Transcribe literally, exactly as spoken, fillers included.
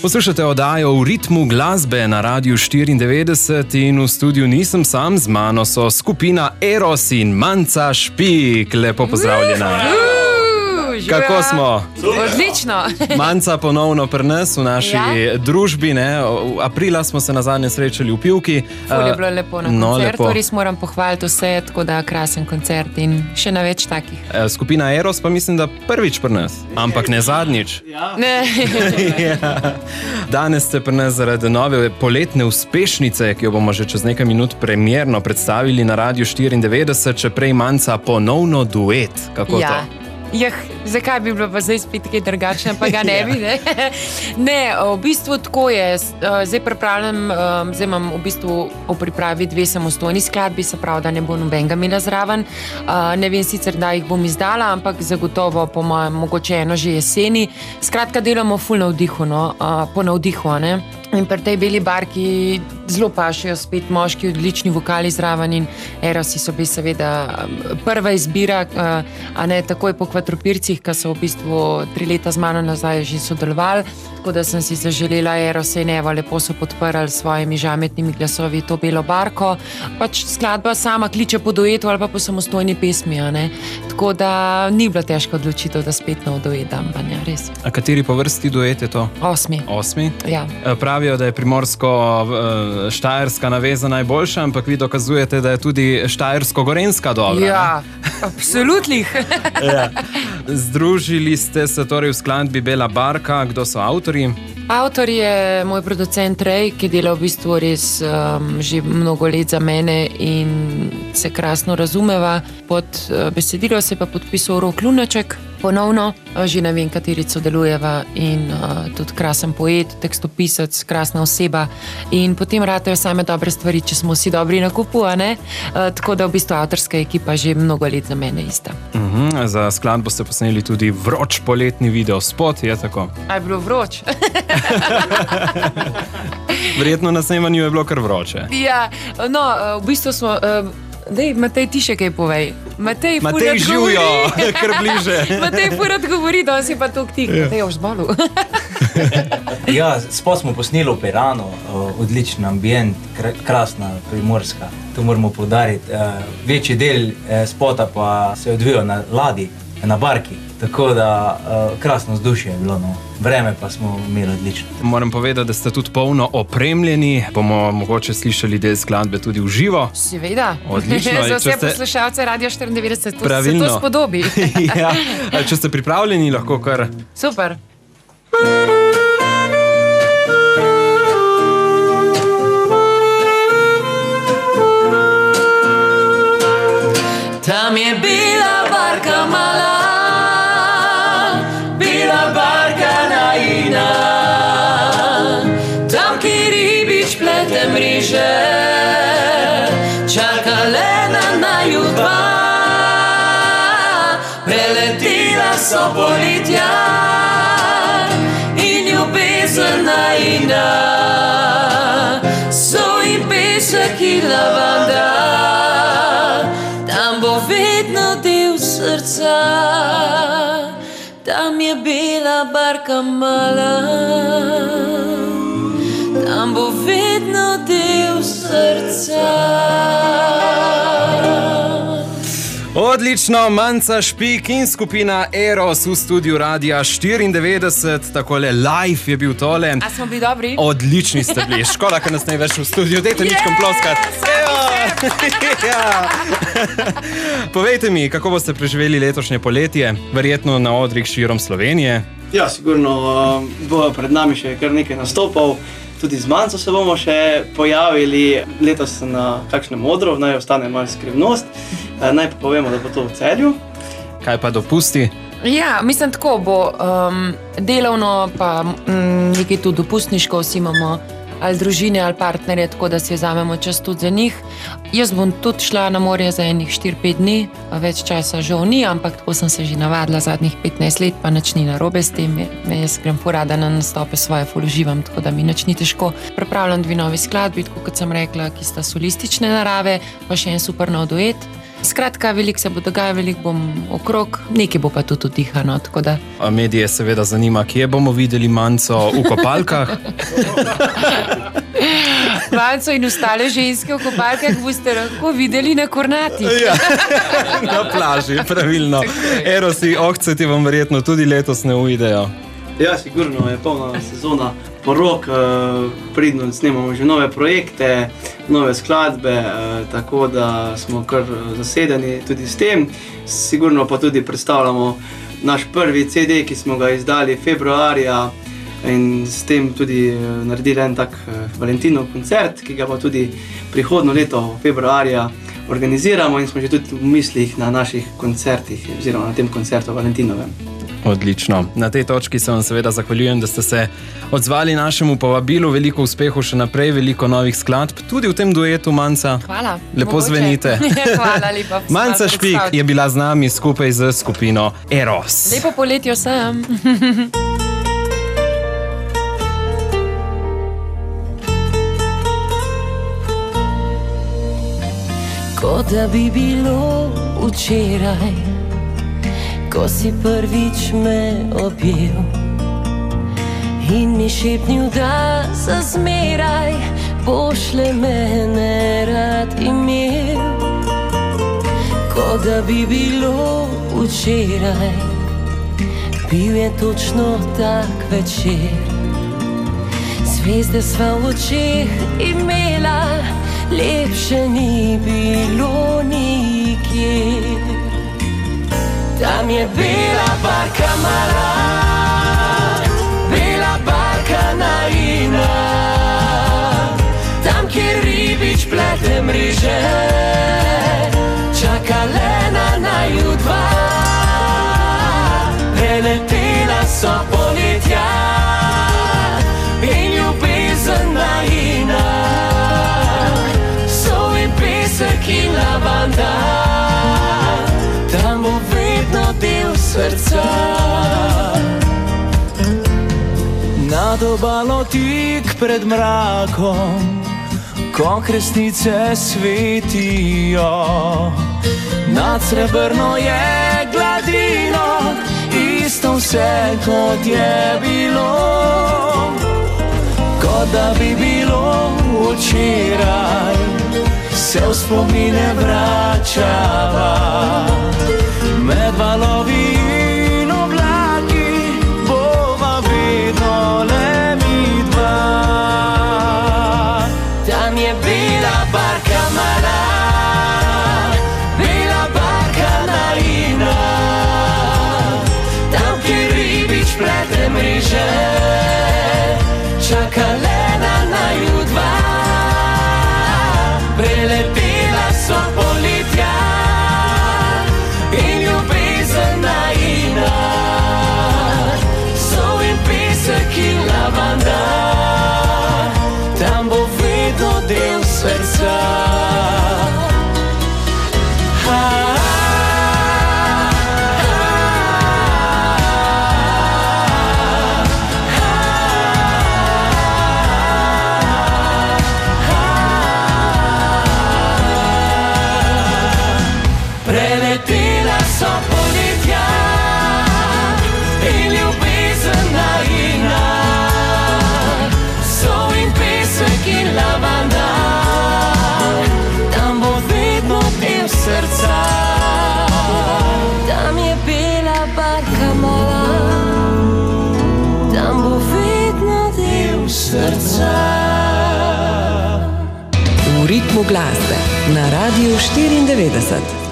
Poslušate oddajo V ritmu glasbe na Radiu štiriindevetdeset in v studiu nisem sam, z mano so skupina Eros in Manca Špik. Lepo pozdravljena. Kako smo? Odlično. Manca ponovno pri nas v naši Ja. družbi. Ne? Aprila smo se nazadnje srečali v Pivki. Ful je bilo lepo na No, koncertu, lepo. res moram pohvaliti vse, tako da krasen koncert in še na več takih. E, Skupina Eros pa mislim, da prvič pri nas, ampak ne zadnjič. Ne. Ja. Danes ste pri nas zaradi nove poletne uspešnice, ki jo bomo že čez nekaj minut premierno predstavili na Radiu štiriindevetdeset, če prej Manca ponovno duet. Kako Ja. to? Jah, zakaj bi bilo pa zdaj spet kaj drugačne, pa ga ne bi, ne? Ne, v bistvu tako je. Zdaj pripravljam, zdaj imam v bistvu v pripravi dve samostojni skladbi, se pravi, da ne bo nobenega imela zraven. Ne vem sicer, da jih bom izdala, ampak zagotovo po mojem mogoče eno že jeseni. Skratka, delamo ful navdihu, no, po navdihu, ne? In pri tej beli barki zelo pašejo spet moški, odlični vokali zraven in Erosi so bili seveda prva izbira, a ne takoj po Kvadropircih, ki so v bistvu tri leta z mano nazaj že sodelovali, tako da sem si zaželela Erose in evo, lepo so podprli s svojimi žametnimi glasovi to belo barko. Pač skladba sama kliče po duetu ali pa po samostojni pesmi, a ne. Tako da ni bila težka odločitev, da spet nov duet dam, pa ne, res. A kateri po vrsti duet je to? Osmi. Osmi? Ja. Pravijo, da je primorsko-štajerska naveza najboljša, ampak vi dokazujete, da je tudi štajersko-gorenska dobra. Ja, absolutno. Ja. Združili ste se torej v skladbi Bela barka. Kdo so avtorji? Avtor je moj producent Rej, ki dela v bistvu res um, že mnogo let za mene in se krasno razumeva. Pod uh, besedilo se pa podpisal Rok Lunaček, ponovno, uh, že ne vem, kateri sodelujeva in uh, tudi krasen poet, tekstopisec, krasna oseba in potem ratejo same dobre stvari, če smo vsi dobri na kupu, a ne? Uh, tako da v bistvu avtorska ekipa že mnogo let za mene ista. Uh-huh. Za skladbo ste posneli tudi vroč poletni video spot, je tako? A je bilo vroč? Verjetno na snemanju je bilo kar vroče. Ja, no, v bistvu smo... Dej, Matej, ti še kaj povej. Matej, Matej živijo, kar bliže. Matej furat govori, da si pa to tik. Ja. Matej, už zbalu. Ja, spod smo posneli v Piranu, odličen ambient, krasna primorska. To moramo poudariti. Večji del spota pa se je odvijal na ladji, na barki. Tako da krasno vzdušje je bilo, no. Vreme pa smo imeli odlično. Moram povedati, da ste tudi polno opremljeni. Bomo mogoče slišali del skladbe tudi v živo. Seveda. Odlično. Za vse ste... poslušalce Radia štiriindevetdeset to Pravilno. se to spodobi. Ja. Če ste pripravljeni, lahko kar... Super. Tam je bila barka mala, bila barka naina, tam, ki ribič plete mreže, čaka le na naju dva. Preletela so poletja in ljubezen naina, so in pesek in lavanda. Tam bo vedno del srca, tam je bila barka mala, tam bo vedno del srca. Odlično, Manca Špik in skupina Eros v studiu Radia štiriindevetdeset, takole live je bil tole. A smo bili dobri? Odlični ste bili, škoda, ker nas ne več v studiu, dejte ničkom ploskat. Ja. Povejte mi, kako boste preživeli letošnje poletje, verjetno na odrih širom Slovenije? Ja, sigurno bo pred nami še kar nekaj nastopov. Tudi z Manco se bomo še pojavili, letos na kakšnem odru, naj ostane malo skrivnost. Naj pa povemo, da bo to v Celju. Kaj pa dopusti? Ja, mislim, tako bo um, delovno, pa um, nekaj tudi dopustniško, vsi imamo ali družine ali partnerje, tako da si vzamemo čas tudi za njih. Jaz bom tudi šla na morje za enih štiri pet dni, več časa žal ni, ampak tako sem se že navadila zadnjih petnajst let, pa nič ni narobe s tem. Jaz grem porada na nastope svoje, ful uživam, tako da mi nič ni težko. Pripravljam dve novi skladbi, tako kot sem rekla, ki sta solistične narave, pa še en super nov duet. Skratka, veliko se bo dogajalo, veliko bom okrog, nekaj bo pa tudi udihano. Da... Medije seveda zanima, kje bomo videli Manco v kopalkah. Manco in ostale ženske v kopalkah boste lahko videli na Kornati. Ja, na plaži, pravilno. Erosi, ohce ti vam verjetno tudi letos ne uidejo. Ja, sigurno je polna sezona porok, pridno snemamo že nove projekte, nove skladbe, tako da smo kar zasedeni tudi s tem. Sigurno pa tudi predstavljamo naš prvi C D, ki smo ga izdali februarja in s tem tudi naredili en tak Valentinov koncert, ki ga pa tudi prihodno leto februarja organiziramo in smo že tudi v mislih na naših koncertih oziroma na tem koncertu Valentinovem. Odlično. Na tej točki se vam seveda zahvaljujem, da ste se odzvali našemu povabilu. Veliko uspehu še naprej, veliko novih skladb, tudi v tem duetu, Manca. Hvala. Lepo Mogoče. Zvenite. Hvala lepa. Manca Špik je bila z nami skupaj z skupino Eros. Lepo poletje vsem. Kot da bi bilo včeraj, ko si prvič me objel in mi šepnil, da za zmeraj boš le mene rad imel. Kot da bi bilo včeraj, bil je točno tak večer. Zvezde sva v očeh imela, lepše ni bilo nikjer. Tam je bela barka mala, bela barka naivna, tam, kjer ribič plete mreže, čaka le na naju dva. Preletela so poletja in ljubezen naivna, sol in pesek in lavanda, tam bo vedno del srca. Nad obalo tik pred mrakom, ko kresnice svetijo, nad srebrno je gladino, isto vse kot je bilo. Kot da bi bilo včeraj, se v spomine vračava. Med valovi in oblaki bova vedno le mi dva. Tam je bela barka mala, bela barka naivna, tam, kjer ribič plete mreže, čaka le na naju dva. Preletela so poletja in ljubezen naivna, sol in pesek in lavanda, tam bo vedno del srca. Preletela so poletja in ljubezen naivna, sol in pesek in lavanda, tam bo vedno del srca. Tam je bela barka mala, tam bo vedno del srca. V ritmu glasbe na Radiu štiriindevetdeset.